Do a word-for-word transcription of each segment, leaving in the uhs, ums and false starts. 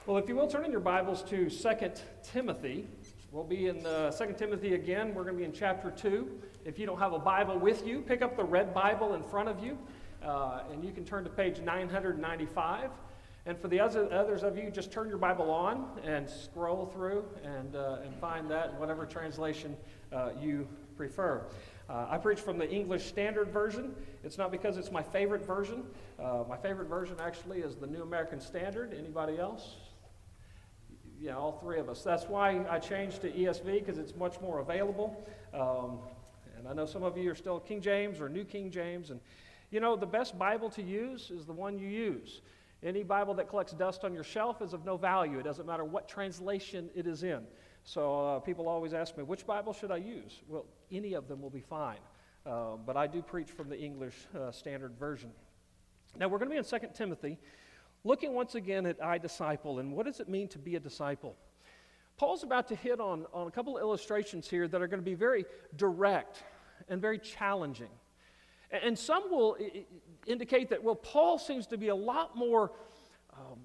Well, if you will, turn in your Bibles to Second Timothy. We'll be in uh, Second Timothy again. We're going to be in chapter two. If you don't have a Bible with you, pick up the red Bible in front of you, uh, and you can turn to page nine ninety-five. And for the other, others of you, just turn your Bible on and scroll through and, uh, and find that in whatever translation uh, you prefer. Uh, I preach from the English Standard Version. It's not because it's my favorite version. Uh, my favorite version actually is the New American Standard. Anybody else? Yeah, all three of us. That's why I changed to E S V, because it's much more available. Um, and I know some of you are still King James or New King James. And you know, the best Bible to use is the one you use. Any Bible that collects dust on your shelf is of no value. It doesn't matter what translation it is in. So uh, people always ask me, which Bible should I use? Well, any of them will be fine. Uh, but I do preach from the English uh, Standard Version. Now we're going to be in Second Timothy, looking once again at I Disciple, and what does it mean to be a disciple? Paul's about to hit on, on a couple of illustrations here that are going to be very direct and very challenging. And, and some will I- indicate that, well, Paul seems to be a lot more, um,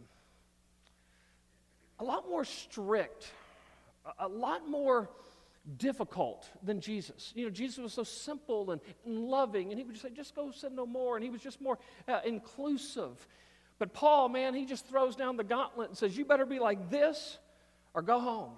a lot more strict, a, a lot more difficult than Jesus. You know, Jesus was so simple and, and loving, and he would just say, just go sin no more, and he was just more uh, inclusive. But Paul, man, he just throws down the gauntlet and says, you better be like this or go home.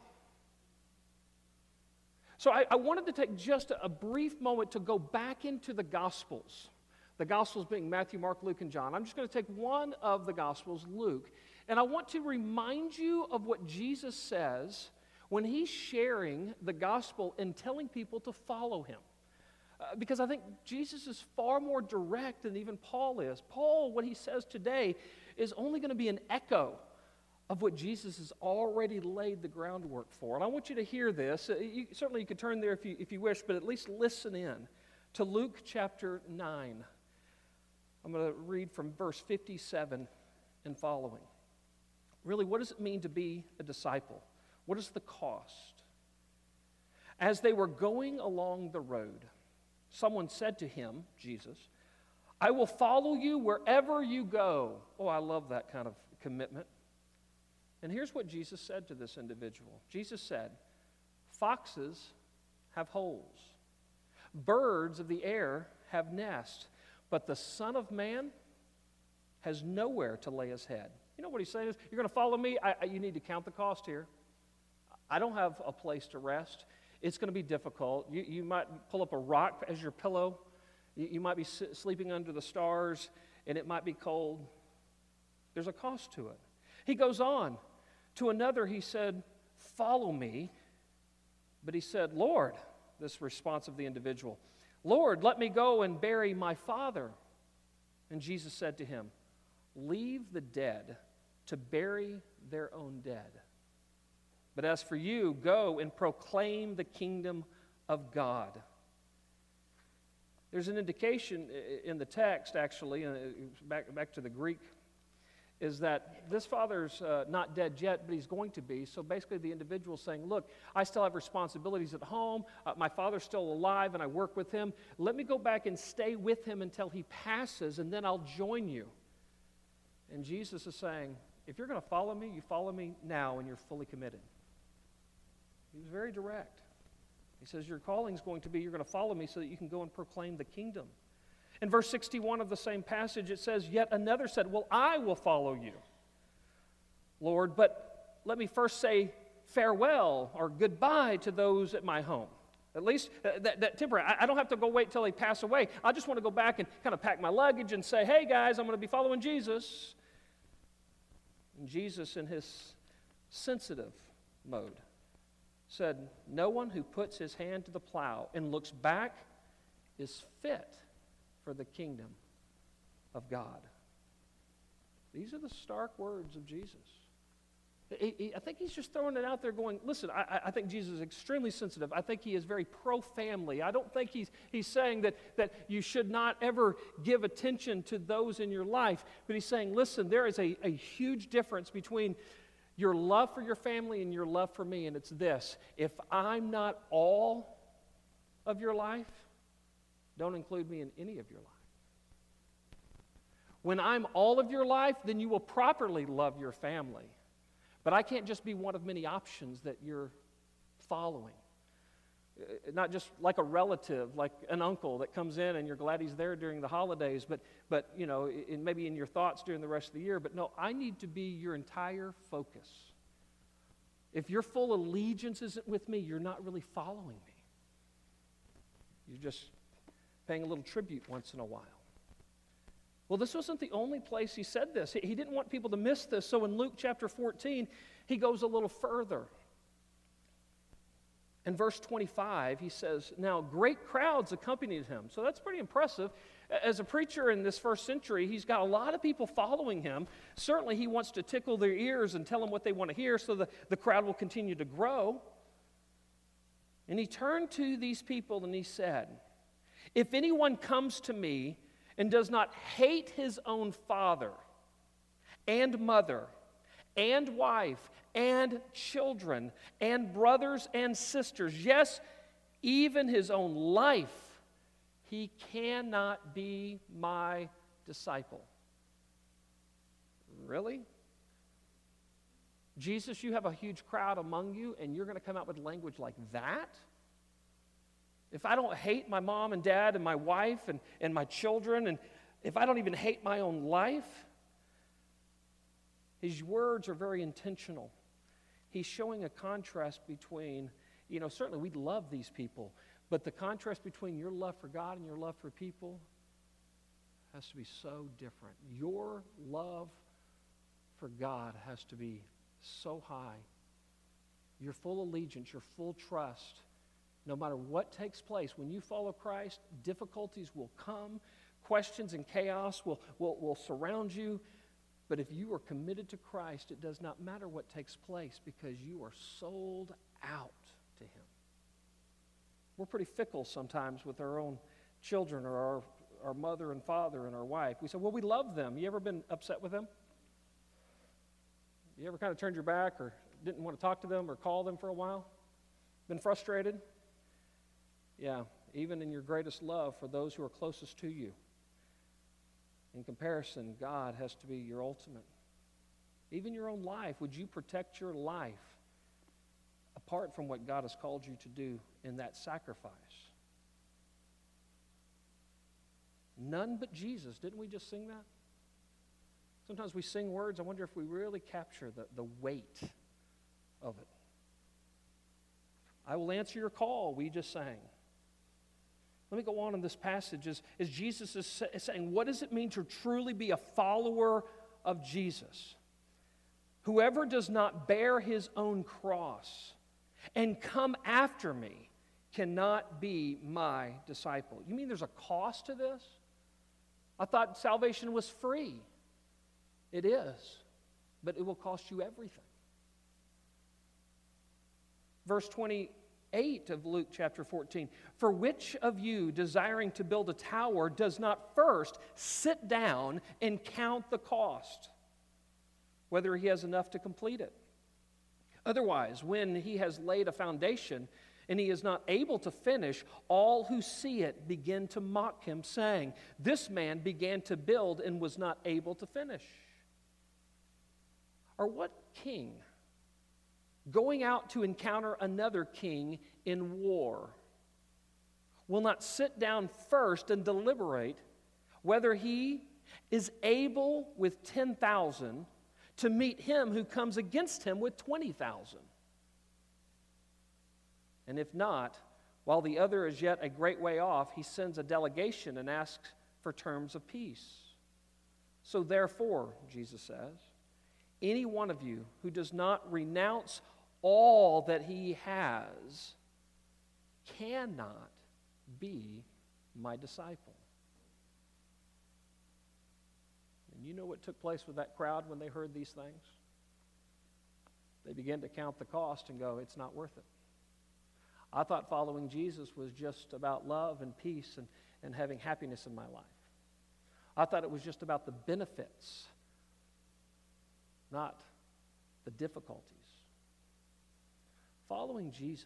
So I, I wanted to take just a, a brief moment to go back into the Gospels. The Gospels being Matthew, Mark, Luke, and John. I'm just going to take one of the Gospels, Luke, and I want to remind you of what Jesus says when he's sharing the Gospel and telling people to follow him. Uh, because I think Jesus is far more direct than even Paul is. Paul, what he says today, is only going to be an echo of what Jesus has already laid the groundwork for. And I want you to hear this. Uh, you, certainly you could turn there if you, if you wish, but at least listen in to Luke chapter nine. I'm going to read from verse fifty-seven and following. Really, what does it mean to be a disciple? What is the cost? As they were going along the road, someone said to him, Jesus, I will follow you wherever you go. Oh, I love that kind of commitment. And here's what Jesus said to this individual. Jesus said, foxes have holes. Birds of the air have nests. But the Son of Man has nowhere to lay his head. You know what he's saying is, you're going to follow me? I, I, you need to count the cost here. I don't have a place to rest. It's going to be difficult. You, you might pull up a rock as your pillow. You, you might be s- sleeping under the stars, and it might be cold. There's a cost to it. He goes on. To another, he said, follow me. But he said, Lord, this response of the individual, Lord, let me go and bury my father. And Jesus said to him, leave the dead to bury their own dead. But as for you, go and proclaim the kingdom of God. There's an indication in the text, actually, back, back to the Greek, is that this father's uh, not dead yet, but he's going to be. So basically the individual's saying, look, I still have responsibilities at home. Uh, my father's still alive, and I work with him. Let me go back and stay with him until he passes, and then I'll join you. And Jesus is saying, if you're going to follow me, you follow me now, and you're fully committed. He was very direct. He says, your calling is going to be, you're going to follow me so that you can go and proclaim the kingdom. In verse sixty-one of the same passage, it says, yet another said, well, I will follow you, Lord, but let me first say farewell or goodbye to those at my home. At least uh, that, that temporary. I, I don't have to go wait till they pass away. I just want to go back and kind of pack my luggage and say, hey, guys, I'm going to be following Jesus. And Jesus, in his sensitive mode, said, no one who puts his hand to the plow and looks back is fit for the kingdom of God. These are the stark words of Jesus. He, he, I think he's just throwing it out there going, listen, I, I think Jesus is extremely sensitive. I think he is very pro-family. I don't think he's, he's saying that, that you should not ever give attention to those in your life. But he's saying, listen, there is a, a huge difference between your love for your family and your love for me, and it's this. If I'm not all of your life, don't include me in any of your life. When I'm all of your life, then you will properly love your family. But I can't just be one of many options that you're following. Uh, Not just like a relative, like an uncle that comes in and you're glad he's there during the holidays, but, but you know, in, maybe in your thoughts during the rest of the year. But no, I need to be your entire focus. If your full allegiance isn't with me, you're not really following me. You're just paying a little tribute once in a while. Well, this wasn't the only place he said this. He, he didn't want people to miss this. So in Luke chapter fourteen, he goes a little further. In verse twenty-five, he says, now great crowds accompanied him. So that's pretty impressive. As a preacher in this first century, he's got a lot of people following him. Certainly he wants to tickle their ears and tell them what they want to hear so the, the crowd will continue to grow. And he turned to these people and he said, if anyone comes to me and does not hate his own father and mother and wife and children and brothers and sisters, yes, even his own life, he cannot be my disciple. Really? Jesus, you have a huge crowd among you, and you're going to come out with language like that? If I don't hate my mom and dad and my wife and, and my children, and if I don't even hate my own life, his words are very intentional. He's showing a contrast between, you know, certainly we love these people, but the contrast between your love for God and your love for people has to be so different. Your love for God has to be so high. Your full allegiance, your full trust, no matter what takes place, when you follow Christ, difficulties will come, questions and chaos will, will, will surround you. But if you are committed to Christ, it does not matter what takes place because you are sold out to Him. We're pretty fickle sometimes with our own children or our, our mother and father and our wife. We say, well, we love them. You ever been upset with them? You ever kind of turned your back or didn't want to talk to them or call them for a while? Been frustrated? Yeah, even in your greatest love for those who are closest to you. In comparison, God has to be your ultimate. Even your own life, would you protect your life apart from what God has called you to do in that sacrifice? None but Jesus. Didn't we just sing that? Sometimes we sing words, I wonder if we really capture the, the weight of it. I will answer your call, we just sang. Let me go on in this passage as, as Jesus is, sa- is saying, what does it mean to truly be a follower of Jesus? Whoever does not bear his own cross and come after me cannot be my disciple. You mean there's a cost to this? I thought salvation was free. It is, but it will cost you everything. Verse twenty-eight of Luke chapter fourteen, for which of you desiring to build a tower does not first sit down and count the cost, whether he has enough to complete it? Otherwise, when he has laid a foundation and he is not able to finish, all who see it begin to mock him, saying, this man began to build and was not able to finish. Or what king, going out to encounter another king in war, will not sit down first and deliberate whether he is able with ten thousand to meet him who comes against him with twenty thousand? And if not, while the other is yet a great way off, he sends a delegation and asks for terms of peace. So therefore, Jesus says, any one of you who does not renounce all that he has cannot be my disciple. And you know what took place with that crowd when they heard these things? They began to count the cost and go, it's not worth it. I thought following Jesus was just about love and peace and, and having happiness in my life. I thought it was just about the benefits, not the difficulties. Following Jesus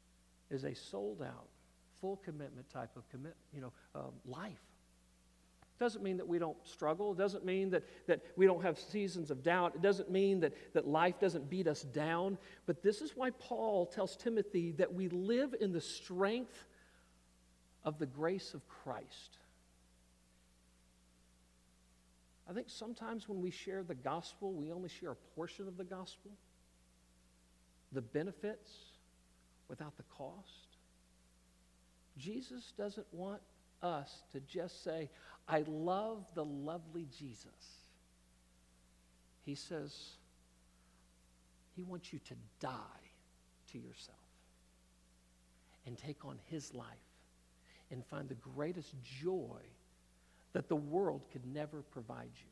is a sold-out, full commitment type of commit, you know, um, life. Doesn't mean that we don't struggle. It doesn't mean that, that we don't have seasons of doubt. It doesn't mean that, that life doesn't beat us down. But this is why Paul tells Timothy that we live in the strength of the grace of Christ. I think sometimes when we share the gospel, we only share a portion of the gospel, the benefits without the cost. Jesus doesn't want us to just say, I love the lovely Jesus. He says, he wants you to die to yourself and take on his life and find the greatest joy that the world could never provide you.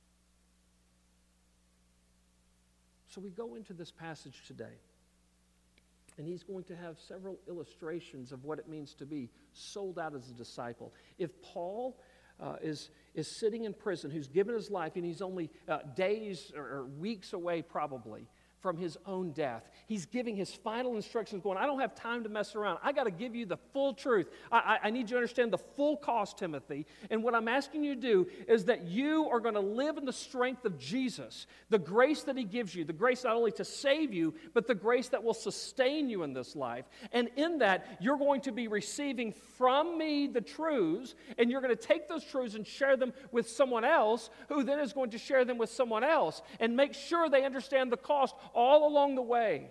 So we go into this passage today, and he's going to have several illustrations of what it means to be sold out as a disciple. If Paul uh, is, is sitting in prison, who's given his life, and he's only uh, days or, or weeks away probably from his own death, he's giving his final instructions going, I don't have time to mess around. I got to give you the full truth. I, I, I need you to understand the full cost, Timothy. And what I'm asking you to do is that you are going to live in the strength of Jesus, the grace that he gives you, the grace not only to save you, but the grace that will sustain you in this life. And in that, you're going to be receiving from me the truths, and you're going to take those truths and share them with someone else, who then is going to share them with someone else, and make sure they understand the cost all along the way.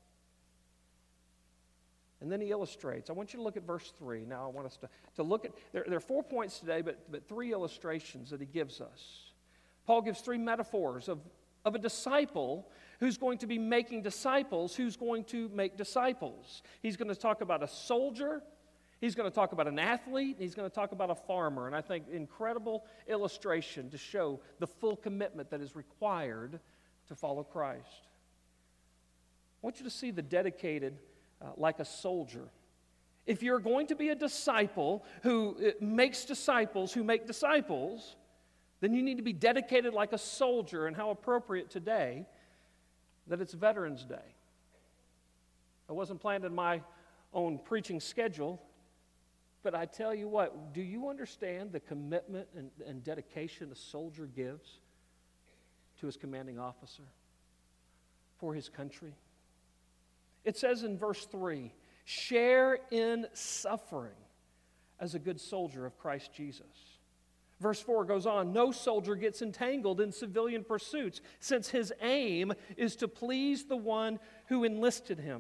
And then he illustrates. I want you to look at verse three. Now I want us to, to look at, there, there are four points today, but, but three illustrations that he gives us. Paul gives three metaphors of, of a disciple who's going to be making disciples, who's going to make disciples. He's going to talk about a soldier, he's going to talk about an athlete, and he's going to talk about a farmer. And I think incredible illustration to show the full commitment that is required to follow Christ. I want you to see the dedicated uh, like a soldier. If you're going to be a disciple who uh, makes disciples who make disciples, then you need to be dedicated like a soldier. And how appropriate today that it's Veterans Day. It wasn't planned in my own preaching schedule, but I tell you what, do you understand the commitment and, and dedication a soldier gives to his commanding officer for his country? It says in verse three, share in suffering as a good soldier of Christ Jesus. Verse four goes on, no soldier gets entangled in civilian pursuits, since his aim is to please the one who enlisted him.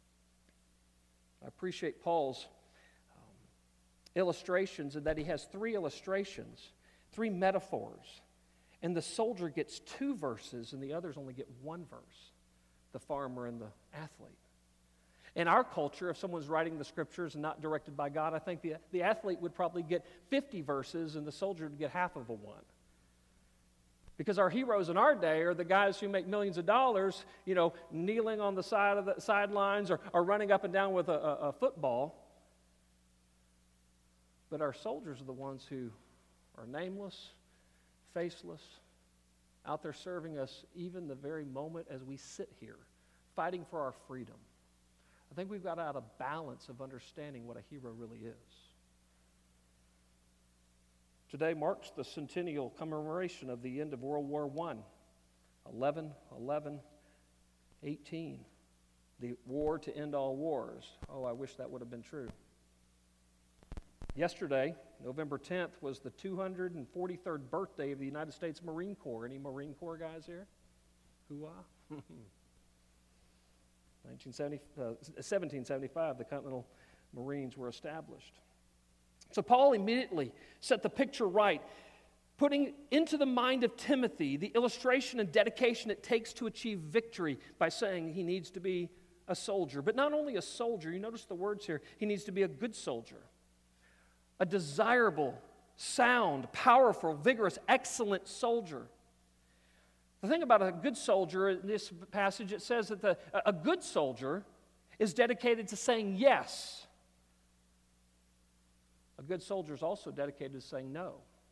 I appreciate Paul's um, illustrations, and that he has three illustrations, three metaphors. And the soldier gets two verses, and the others only get one verse, the farmer and the athlete. In our culture, if someone's writing the scriptures and not directed by God, I think the, the athlete would probably get fifty verses and the soldier would get half of a one. Because our heroes in our day are the guys who make millions of dollars, you know, kneeling on the side of the sidelines or, or running up and down with a, a, a football. But our soldiers are the ones who are nameless, faceless, out there serving us even the very moment as we sit here, fighting for our freedom. I think we've got out of balance of understanding what a hero really is. Today marks the centennial commemoration of the end of World War One, eleven eleven eighteen, the war to end all wars. Oh, I wish that would have been true. Yesterday, November tenth, was the two hundred forty-third birthday of the United States Marine Corps. Any Marine Corps guys here? Hoo-ah. seventeen seventy-five, the Continental Marines were established. So Paul immediately set the picture right, putting into the mind of Timothy the illustration and dedication it takes to achieve victory by saying he needs to be a soldier. But not only a soldier, you notice the words here, he needs to be a good soldier, a desirable, sound, powerful, vigorous, excellent soldier. The thing about a good soldier in this passage, it says that the, a good soldier is dedicated to saying yes. A good soldier is also dedicated to saying no.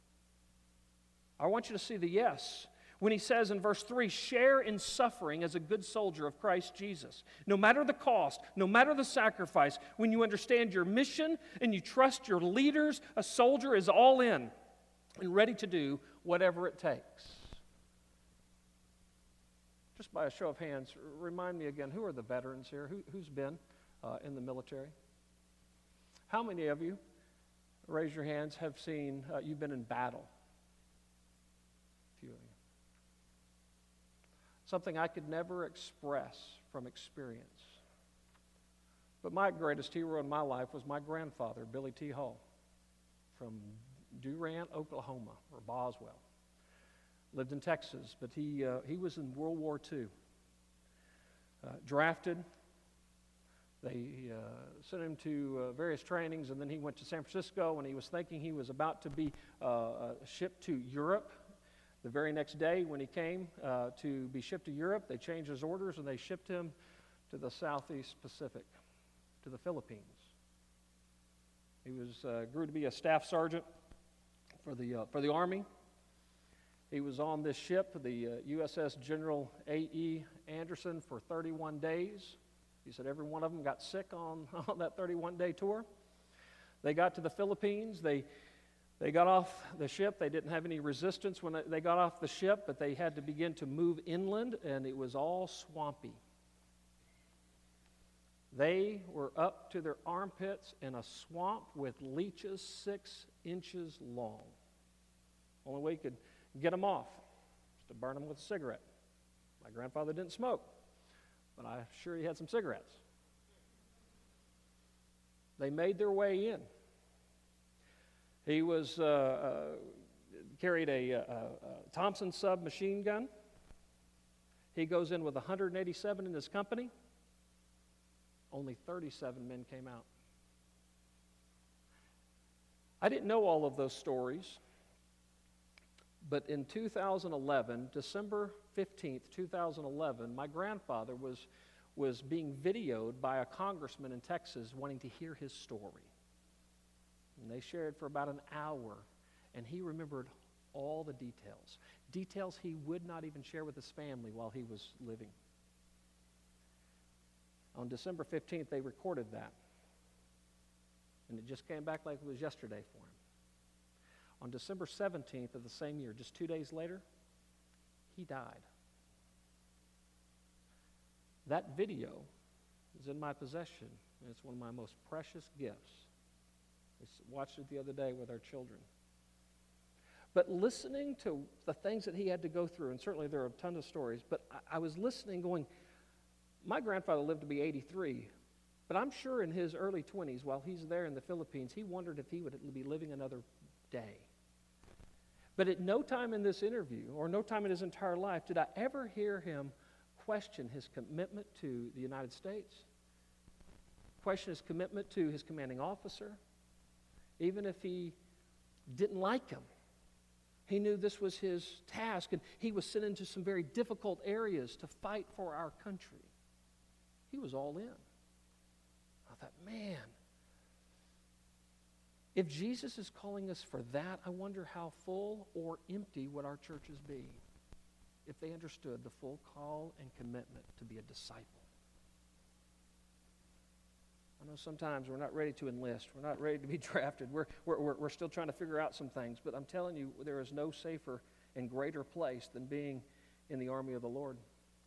I want you to see the yes. When he says in verse three, share in suffering as a good soldier of Christ Jesus. No matter the cost, no matter the sacrifice, when you understand your mission and you trust your leaders, a soldier is all in. and ready to do whatever it takes. Just by a show of hands, remind me again, who are the veterans here? Who, who's been uh, in the military? How many of you, raise your hands, have seen, uh, you've been in battle? A few of you. Something I could never express from experience. But my greatest hero in my life was my grandfather, Billy T. Hall, from Durant, Oklahoma, or Boswell. Lived in Texas, but he, uh, he was in World War Two. Uh, drafted. They uh, sent him to uh, various trainings, and then he went to San Francisco, and he was thinking he was about to be uh, uh, shipped to Europe. The very next day when he came uh, to be shipped to Europe, they changed his orders, and they shipped him to the Southeast Pacific, to the Philippines. He was uh, grew to be a staff sergeant for the uh, for the Army. He was on this ship, the uh, U S S General A E Anderson, for thirty-one days. He said every one of them got sick on, on that thirty-one day tour. They got to the Philippines. They they got off the ship. They didn't have any resistance when they got off the ship, but they had to begin to move inland, and it was all swampy. They were up to their armpits in a swamp with leeches six inches long. Only way you could get them off was to burn them with a cigarette. My grandfather didn't smoke, but I'm sure he had some cigarettes. They made their way in. He was uh, uh, carried a, a, a Thompson submachine gun. He goes in with one hundred eighty-seven in his company. Only thirty-seven men came out. I didn't know all of those stories, but in two thousand eleven, December fifteenth, two thousand eleven, my grandfather was, was being videoed by a congressman in Texas wanting to hear his story. And they shared for about an hour, and he remembered all the details. Details he would not even share with his family while he was living. On December fifteenth, they recorded that. And it just came back like it was yesterday for him. On December seventeenth of the same year, just two days later, he died. That video is in my possession, and it's one of my most precious gifts. We watched it the other day with our children. But listening to the things that he had to go through, and certainly there are a ton of stories, but I, I was listening going, my grandfather lived to be eighty-three, but I'm sure in his early twenties, while he's there in the Philippines, he wondered if he would be living another day. But at no time in this interview, or no time in his entire life, did I ever hear him question his commitment to the United States, question his commitment to his commanding officer, even if he didn't like him. He knew this was his task, and he was sent into some very difficult areas to fight for our country. He was all in. I thought, man, if Jesus is calling us for that, I wonder how full or empty would our churches be if they understood the full call and commitment to be a disciple. I know sometimes we're not ready to enlist. We're not ready to be drafted. We're, we're, we're still trying to figure out some things. But I'm telling you, there is no safer and greater place than being in the army of the Lord.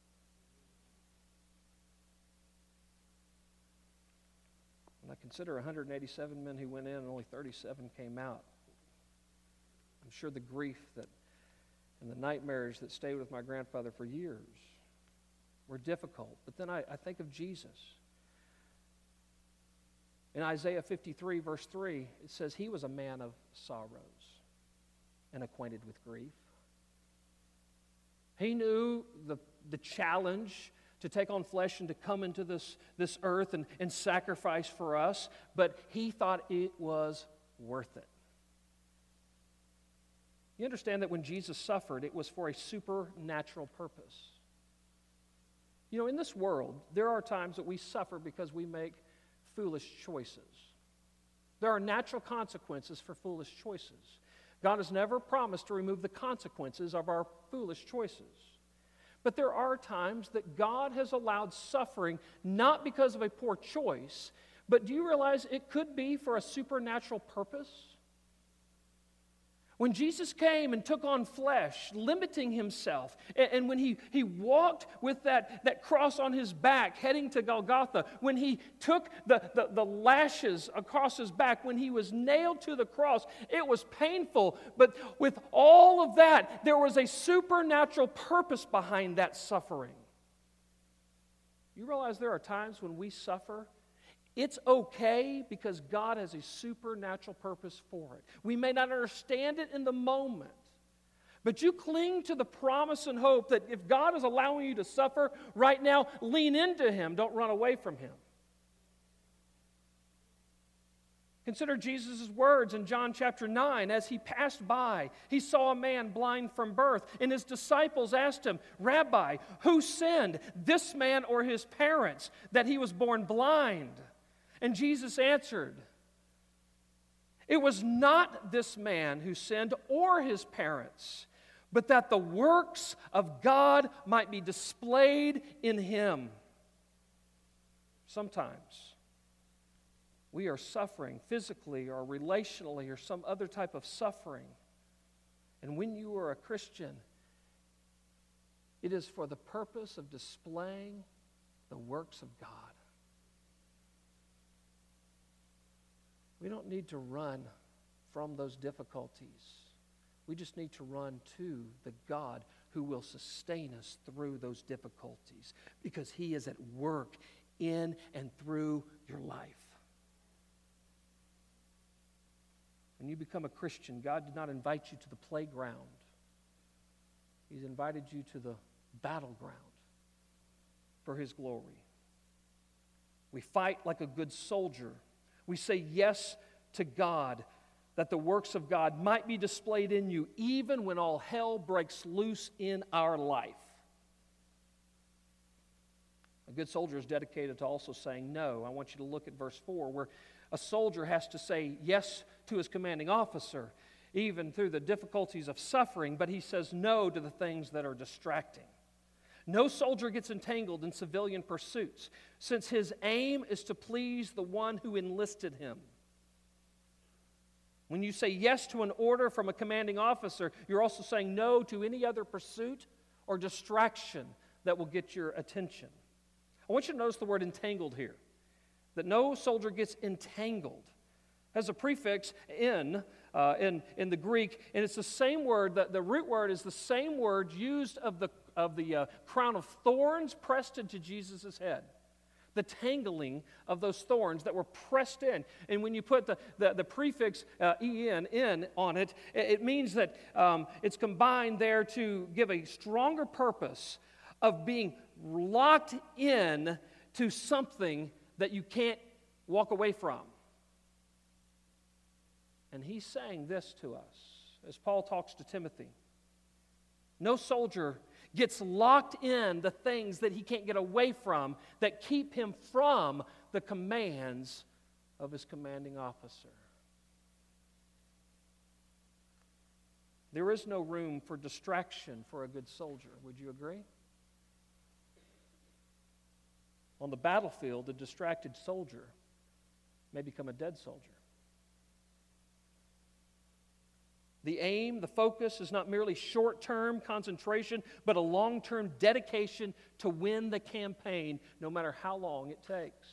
When I consider one hundred eighty-seven men who went in and only thirty-seven came out, I'm sure the grief that and the nightmares that stayed with my grandfather for years were difficult. But then I, I think of Jesus. In Isaiah fifty-three, verse three, it says, he was a man of sorrows and acquainted with grief. He knew the, the challenge to take on flesh and to come into this, this earth and, and sacrifice for us, but he thought it was worth it. You understand that when Jesus suffered, it was for a supernatural purpose. You know, in this world, there are times that we suffer because we make foolish choices. There are natural consequences for foolish choices. God has never promised to remove the consequences of our foolish choices. But there are times that God has allowed suffering not because of a poor choice, but do you realize it could be for a supernatural purpose? When Jesus came and took on flesh, limiting himself, and, and when he, he walked with that, that cross on his back, heading to Golgotha, when he took the, the, the lashes across his back, when he was nailed to the cross, it was painful. But with all of that, there was a supernatural purpose behind that suffering. You realize there are times when we suffer? It's okay because God has a supernatural purpose for it. We may not understand it in the moment, but you cling to the promise and hope that if God is allowing you to suffer right now, lean into Him. Don't run away from Him. Consider Jesus' words in John chapter nine. As he passed by, he saw a man blind from birth, and his disciples asked him, "Rabbi, who sinned, this man or his parents, that he was born blind?" And Jesus answered, "It was not this man who sinned or his parents, but that the works of God might be displayed in him." Sometimes we are suffering physically or relationally or some other type of suffering. And when you are a Christian, it is for the purpose of displaying the works of God. We don't need to run from those difficulties. We just need to run to the God who will sustain us through those difficulties because He is at work in and through your life. When you become a Christian, God did not invite you to the playground. He's invited you to the battleground for His glory. We fight like a good soldier. We say yes to God, that the works of God might be displayed in you, even when all hell breaks loose in our life. A good soldier is dedicated to also saying no. I want you to look at verse four, where a soldier has to say yes to his commanding officer, even through the difficulties of suffering, but he says no to the things that are distracting. No soldier gets entangled in civilian pursuits, since his aim is to please the one who enlisted him. When you say yes to an order from a commanding officer, you're also saying no to any other pursuit or distraction that will get your attention. I want you to notice the word entangled here, that no soldier gets entangled. It has a prefix in, uh, in, in the Greek, and it's the same word, the, the root word is the same word used of the of the uh, crown of thorns pressed into Jesus' head. The tangling of those thorns that were pressed in. And when you put the, the, the prefix uh, en, in on it, it means that um, it's combined there to give a stronger purpose of being locked in to something that you can't walk away from. And he's saying this to us as Paul talks to Timothy. No soldier gets locked in the things that he can't get away from that keep him from the commands of his commanding officer. There is no room for distraction for a good soldier. Would you agree? On the battlefield, a distracted soldier may become a dead soldier. The aim, the focus is not merely short-term concentration, but a long-term dedication to win the campaign, no matter how long it takes.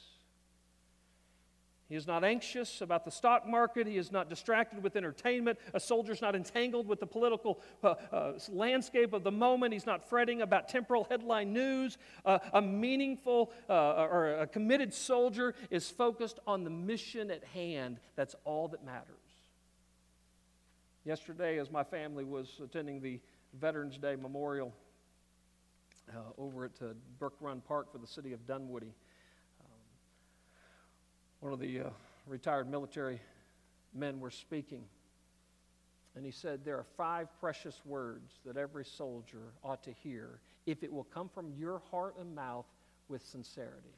He is not anxious about the stock market. He is not distracted with entertainment. A soldier's not entangled with the political uh, uh, landscape of the moment. He's not fretting about temporal headline news. Uh, a meaningful uh, or a committed soldier is focused on the mission at hand. That's all that matters. Yesterday, as my family was attending the Veterans Day Memorial uh, over at uh, Brook Run Park for the city of Dunwoody, um, one of the uh, retired military men were speaking, and he said, there are five precious words that every soldier ought to hear if it will come from your heart and mouth with sincerity.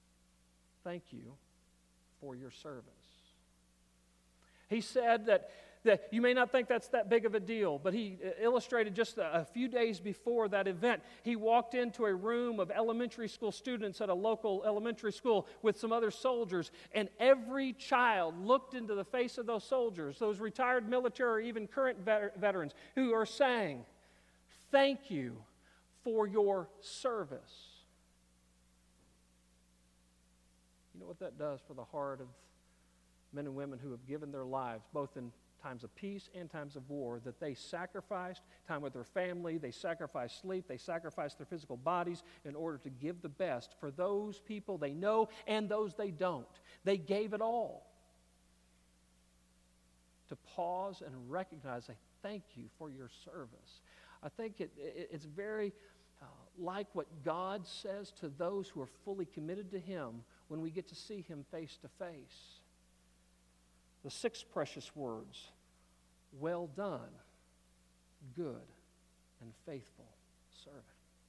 Thank you for your service. He said that That you may not think that's that big of a deal, but he illustrated just a, a few days before that event. He walked into a room of elementary school students at a local elementary school with some other soldiers, and every child looked into the face of those soldiers, those retired military or even current vet- veterans, who are saying, "Thank you for your service." You know what that does for the heart of men and women who have given their lives, both in times of peace and times of war, that they sacrificed time with their family, they sacrificed sleep, they sacrificed their physical bodies in order to give the best for those people they know and those they don't. They gave it all. To pause and recognize, say, thank you for your service. I think it, it, it's very uh, like what God says to those who are fully committed to Him when we get to see Him face to face. The six precious words: well done, good and faithful servant.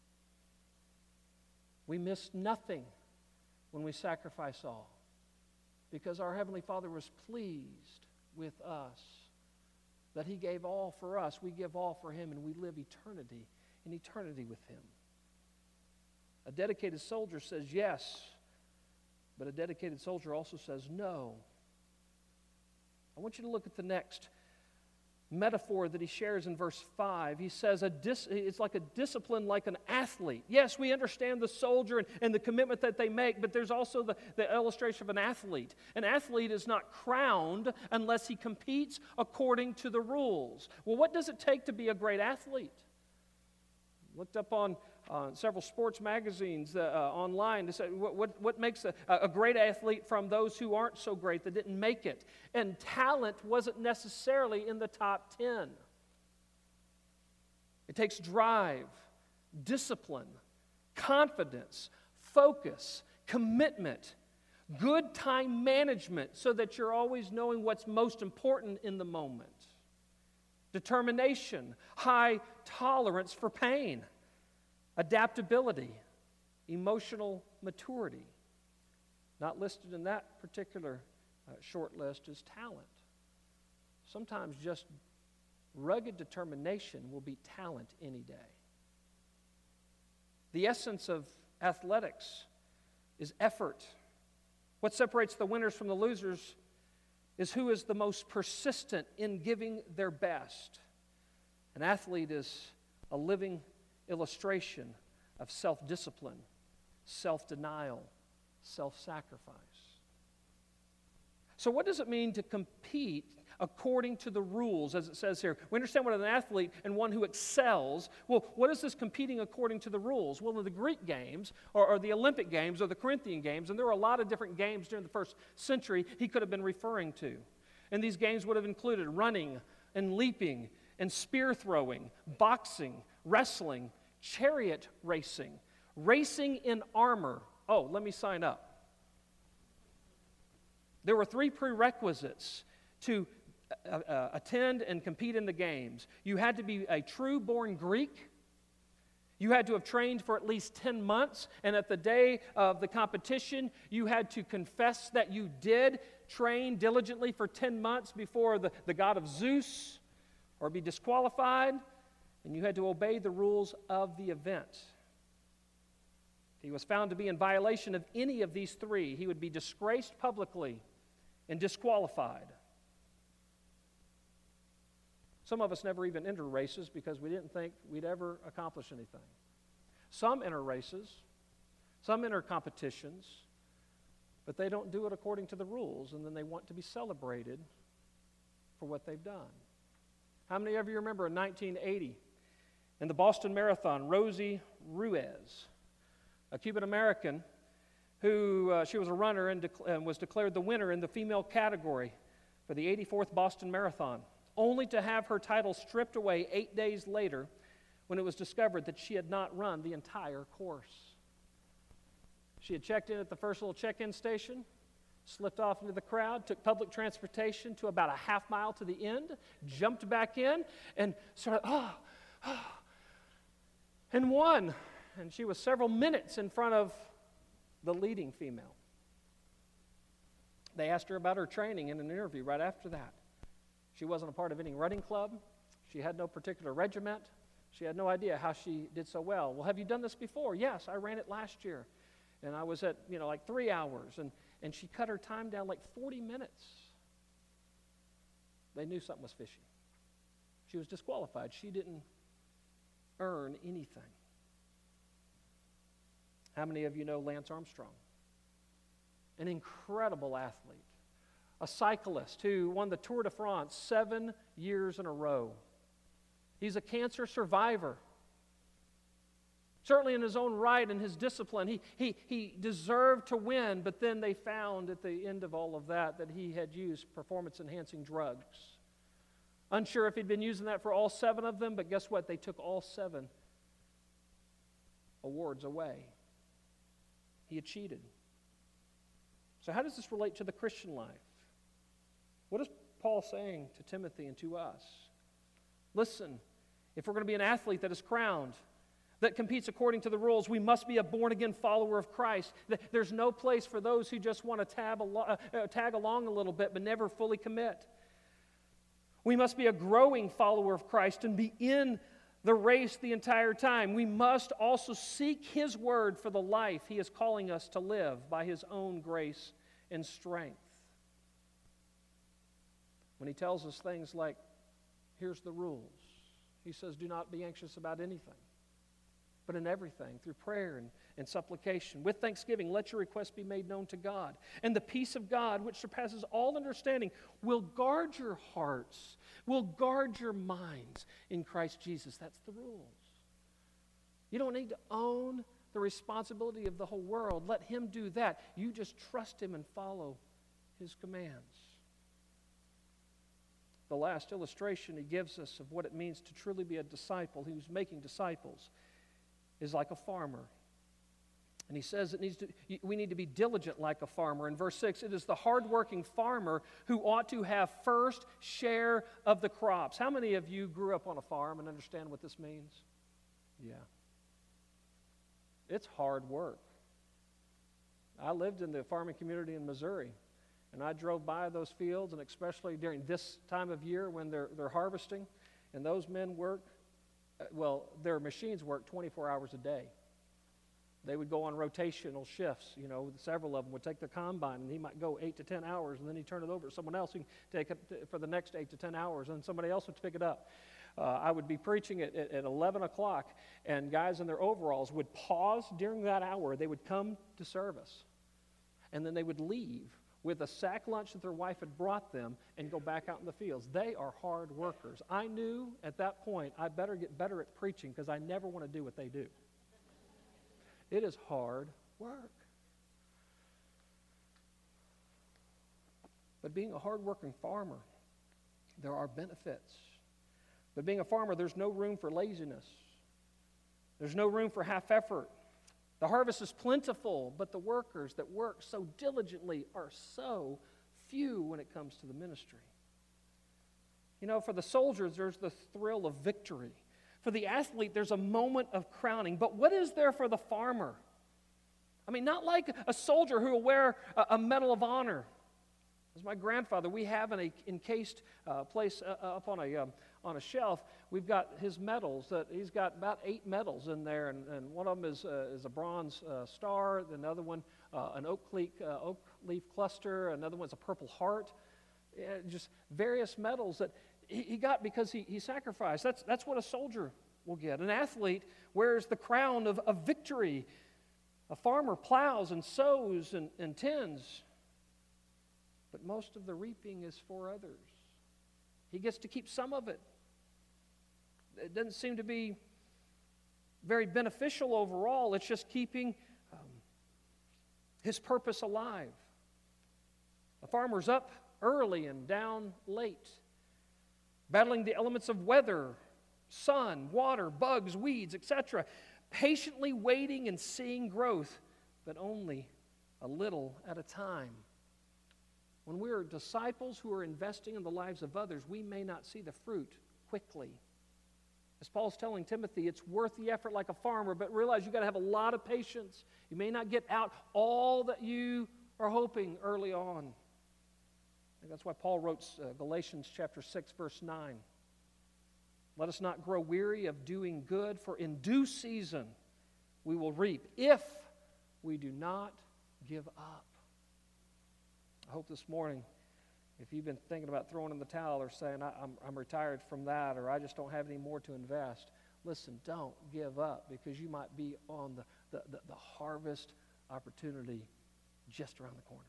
We miss nothing when we sacrifice all, because our Heavenly Father was pleased with us, that He gave all for us. We give all for Him, and we live eternity in eternity with Him. A dedicated soldier says yes, but a dedicated soldier also says no. I want you to look at the next metaphor that he shares in verse five. He says a dis, it's like a discipline, like an athlete. Yes, we understand the soldier and, and the commitment that they make, but there's also the, the illustration of an athlete. An athlete is not crowned unless he competes according to the rules. Well, what does it take to be a great athlete? Looked up on uh, several sports magazines uh, uh, online to say what, what, what makes a, a great athlete from those who aren't so great, that didn't make it. And talent wasn't necessarily in the top ten. It takes drive, discipline, confidence, focus, commitment, good time management so that you're always knowing what's most important in the moment. Determination, high tolerance for pain, adaptability, emotional maturity. Not listed in that particular uh, short list is talent. Sometimes just rugged determination will beat talent any day. The essence of athletics is effort. What separates the winners from the losers is who is the most persistent in giving their best. An athlete is a living illustration of self-discipline, self-denial, self-sacrifice. So what does it mean to compete according to the rules, as it says here? We understand what an athlete and one who excels. Well, what is this competing according to the rules? Well, in the Greek games, or, or the Olympic games, or the Corinthian games, and there were a lot of different games during the first century he could have been referring to. And these games would have included running and leaping and spear throwing, boxing, wrestling, chariot racing, racing in armor. Oh, let me sign up. There were three prerequisites to uh, uh, attend and compete in the games. You had to be a true-born Greek. You had to have trained for at least ten months, and at the day of the competition, you had to confess that you did train diligently for ten months before the, the god of Zeus, or be disqualified, and you had to obey the rules of the event. If he was found to be in violation of any of these three, he would be disgraced publicly and disqualified. Some of us never even enter races because we didn't think we'd ever accomplish anything. Some enter races, some enter competitions, but they don't do it according to the rules, and then they want to be celebrated for what they've done. How many of you remember in nineteen eighty, in the Boston Marathon, Rosie Ruiz, a Cuban-American who, uh, she was a runner and, dec- and was declared the winner in the female category for the eighty-fourth Boston Marathon, only to have her title stripped away eight days later when it was discovered that she had not run the entire course. She had checked in at the first little check-in station, slipped off into the crowd, took public transportation to about a half mile to the end, jumped back in, and started, oh, oh, and won. And she was several minutes in front of the leading female. They asked her about her training in an interview right after that. She wasn't a part of any running club. She had no particular regiment. She had no idea how she did so well. Well, have you done this before? Yes, I ran it last year. And I was at, you know, like three hours. And, and she cut her time down like forty minutes. They knew something was fishy. She was disqualified. She didn't earn anything. How many of you know Lance Armstrong? An incredible athlete. A cyclist who won the Tour de France seven years in a row. He's a cancer survivor. Certainly in his own right and his discipline, he, he, he deserved to win, but then they found at the end of all of that that he had used performance-enhancing drugs. Unsure if he'd been using that for all seven of them, but guess what? They took all seven awards away. He had cheated. So how does this relate to the Christian life? What is Paul saying to Timothy and to us? Listen, if we're going to be an athlete that is crowned, that competes according to the rules, we must be a born-again follower of Christ. There's no place for those who just want to tab alo- uh, tag along a little bit but never fully commit. We must be a growing follower of Christ and be in the race the entire time. We must also seek His word for the life He is calling us to live by His own grace and strength. When He tells us things like, here's the rules. He says, do not be anxious about anything, but in everything, through prayer and, and supplication, with thanksgiving, let your requests be made known to God. And the peace of God, which surpasses all understanding, will guard your hearts, will guard your minds in Christ Jesus. That's the rules. You don't need to own the responsibility of the whole world. Let Him do that. You just trust Him and follow His commands. The last illustration He gives us of what it means to truly be a disciple who's making disciples is like a farmer. And he says it needs to, we need to be diligent like a farmer. In verse six, it is the hardworking farmer who ought to have first share of the crops. How many of you grew up on a farm and understand what this means? Yeah. It's hard work. I lived in the farming community in Missouri, and I drove by those fields, and especially during this time of year when they're, they're harvesting, and those men work, well, their machines work twenty-four hours a day. They would go on rotational shifts. You know, several of them would take the combine, and he might go eight to ten hours, and then he'd turn it over to someone else who can take it for the next eight to ten hours, and then somebody else would pick it up. Uh, I would be preaching at, at, at eleven o'clock, and guys in their overalls would pause during that hour. They would come to service, and then they would leave with a sack lunch that their wife had brought them and go back out in the fields. They are hard workers. I knew at that point I better get better at preaching because I never want to do what they do. It is hard work. But being a hard-working farmer, there are benefits. But being a farmer, there's no room for laziness. There's no room for half effort. The harvest is plentiful, but the workers that work so diligently are so few when it comes to the ministry. You know, for the soldiers, there's the thrill of victory. For the athlete, there's a moment of crowning. But what is there for the farmer? I mean, not like a soldier who will wear a, a medal of honor. As my grandfather, we have an encased uh, place uh, up on a um, on a shelf. We've got his medals. That he's got about eight medals in there, and, and one of them is uh, is a bronze uh, star. Another one, uh, an oak leaf uh, oak leaf cluster. Another one's a Purple Heart. Yeah, just various medals that he, he got because he he sacrificed. That's that's what a soldier will get. An athlete wears the crown of, of victory. A farmer plows and sows and, and tends. But most of the reaping is for others. He gets to keep some of it. It doesn't seem to be very beneficial overall. It's just keeping um, his purpose alive. A farmer's up early and down late, battling the elements of weather, sun, water, bugs, weeds, et cetera, patiently waiting and seeing growth, but only a little at a time. When we are disciples who are investing in the lives of others, we may not see the fruit quickly. As Paul's telling Timothy, it's worth the effort like a farmer, but realize you've got to have a lot of patience. You may not get out all that you are hoping early on. And that's why Paul wrote uh, Galatians chapter six, verse nine. Let us not grow weary of doing good, for in due season we will reap if we do not give up. I hope this morning, if you've been thinking about throwing in the towel or saying, I, I'm, I'm retired from that, or I just don't have any more to invest, listen, don't give up, because you might be on the, the, the, the harvest opportunity just around the corner.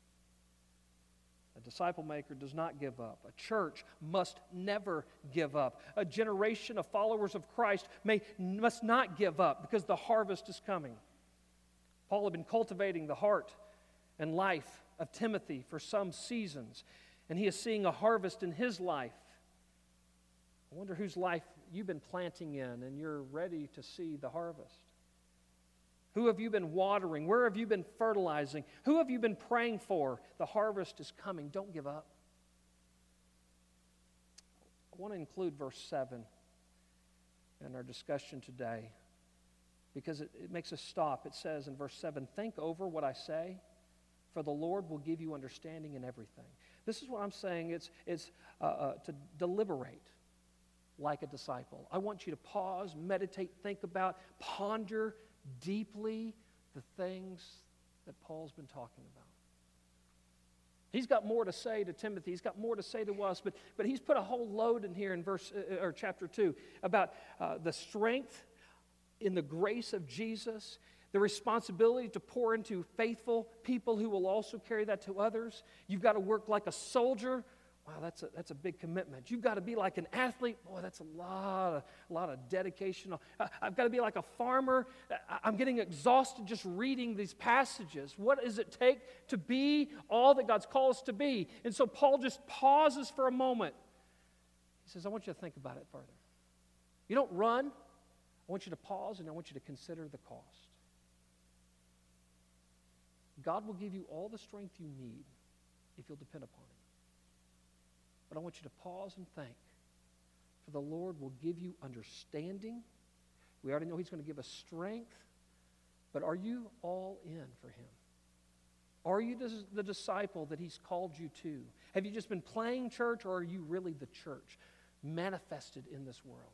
A disciple maker does not give up. A church must never give up. A generation of followers of Christ may, must not give up, because the harvest is coming. Paul had been cultivating the heart and life of Timothy for some seasons, and he is seeing a harvest in his life. I wonder whose life you've been planting in and you're ready to see the harvest. Who have you been watering? Where have you been fertilizing? Who have you been praying for? The harvest is coming. Don't give up. I want to include verse seven in our discussion today, because it, it makes us stop. It says in verse seven, think over what I say, for the Lord will give you understanding in everything. This is what I'm saying. It's, it's uh, uh, to deliberate like a disciple. I want you to pause, meditate, think about, ponder deeply the things that Paul's been talking about. He's got more to say to Timothy. He's got more to say to us, but, but he's put a whole load in here in verse uh, or chapter two about uh, the strength in the grace of Jesus, the responsibility to pour into faithful people who will also carry that to others. You've got to work like a soldier. Wow, that's a, that's a big commitment. You've got to be like an athlete. Boy, that's a lot of, a lot of dedication. I, I've got to be like a farmer. I, I'm getting exhausted just reading these passages. What does it take to be all that God's called us to be? And so Paul just pauses for a moment. He says, I want you to think about it further. You don't run. I want you to pause, and I want you to consider the cost. God will give you all the strength you need if you'll depend upon Him. But I want you to pause and think, for the Lord will give you understanding. We already know He's going to give us strength, but are you all in for Him? Are you the disciple that He's called you to? Have you just been playing church, or are you really the church manifested in this world?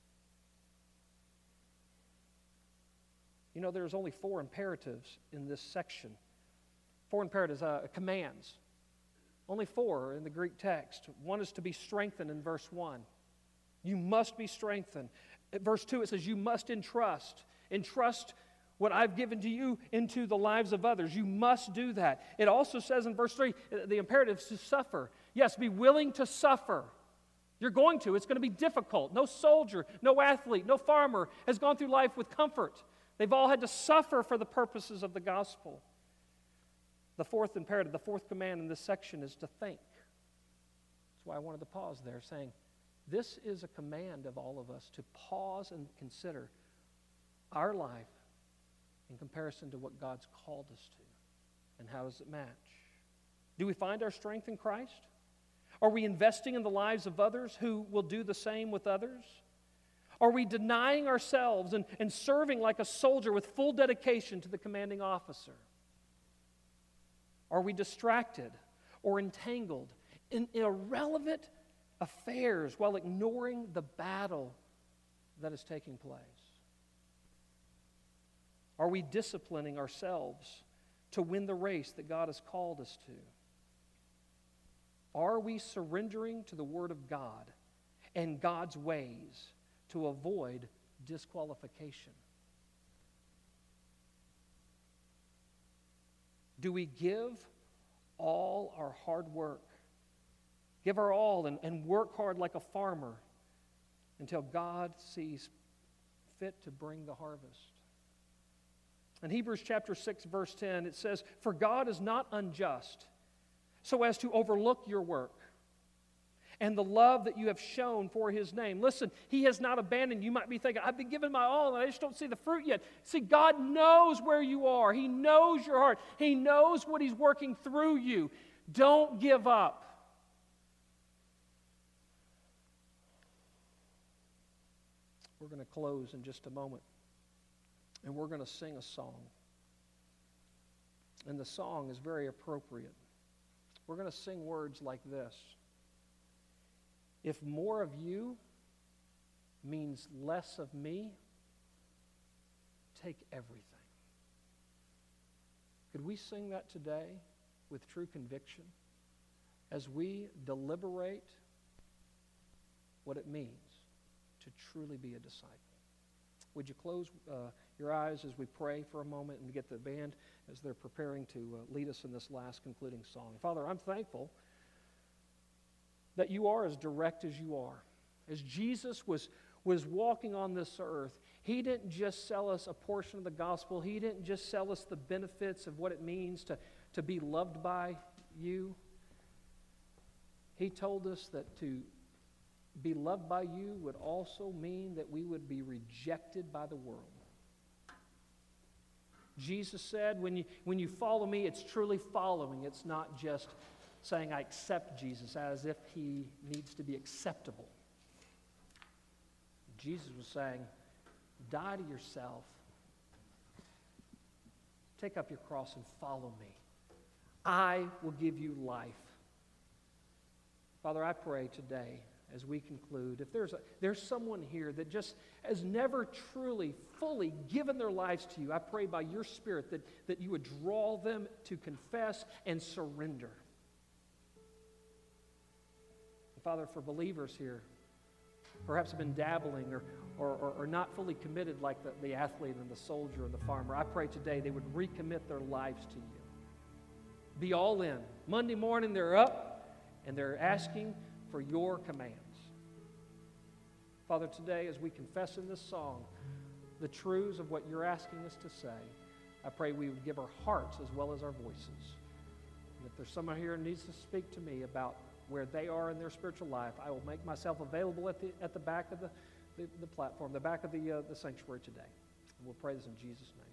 You know, there's only four imperatives in this section. Four imperatives, uh, commands. Only four in the Greek text. One is to be strengthened in verse one. You must be strengthened. At verse two, it says you must entrust. Entrust what I've given to you into the lives of others. You must do that. It also says in verse three, the imperative is to suffer. Yes, be willing to suffer. You're going to. It's going to be difficult. No soldier, no athlete, no farmer has gone through life with comfort. They've all had to suffer for the purposes of the gospel. The fourth imperative, the fourth command in this section is to think. That's why I wanted to pause there, saying this is a command of all of us to pause and consider our life in comparison to what God's called us to. And how does it match? Do we find our strength in Christ? Are we investing in the lives of others who will do the same with others? Are we denying ourselves and, and serving like a soldier with full dedication to the commanding officer? Are we distracted or entangled in irrelevant affairs while ignoring the battle that is taking place? Are we disciplining ourselves to win the race that God has called us to? Are we surrendering to the Word of God and God's ways to avoid disqualification? Do we give all our hard work, give our all and, and work hard like a farmer until God sees fit to bring the harvest? In Hebrews chapter six, verse ten, it says, "For God is not unjust so as to overlook your work and the love that you have shown for His name." Listen, He has not abandoned you. You might be thinking, I've been giving my all and I just don't see the fruit yet. See, God knows where you are. He knows your heart. He knows what He's working through you. Don't give up. We're going to close in just a moment, and we're going to sing a song. And the song is very appropriate we're going to sing words like this. If more of you means less of me, take everything. Could we sing that today with true conviction as we deliberate what it means to truly be a disciple? Would you close uh, your eyes as we pray for a moment and get the band as they're preparing to uh, lead us in this last concluding song? Father, I'm thankful that you are as direct as you are. As Jesus was, was walking on this earth, he didn't just sell us a portion of the gospel. He didn't just sell us the benefits of what it means to, to be loved by you. He told us that to be loved by you would also mean that we would be rejected by the world. Jesus said, when you, when you follow me, it's truly following. It's not just saying I accept Jesus as if he needs to be acceptable. Jesus was saying, die to yourself. Take up your cross and follow me. I will give you life. Father, I pray today as we conclude, if there's, a, there's someone here that just has never truly, fully given their lives to you, I pray by your Spirit that, that you would draw them to confess and surrender. And Father, for believers here, perhaps have been dabbling or, or, or, or not fully committed like the, the athlete and the soldier and the farmer, I pray today they would recommit their lives to you. Be all in. Monday morning they're up and they're asking for your commands. Father, today as we confess in this song the truths of what you're asking us to say, I pray we would give our hearts as well as our voices. And if there's someone here who needs to speak to me about where they are in their spiritual life, I will make myself available at the at the back of the, the, the platform, the back of the, uh, the sanctuary today. And we'll pray this in Jesus' name.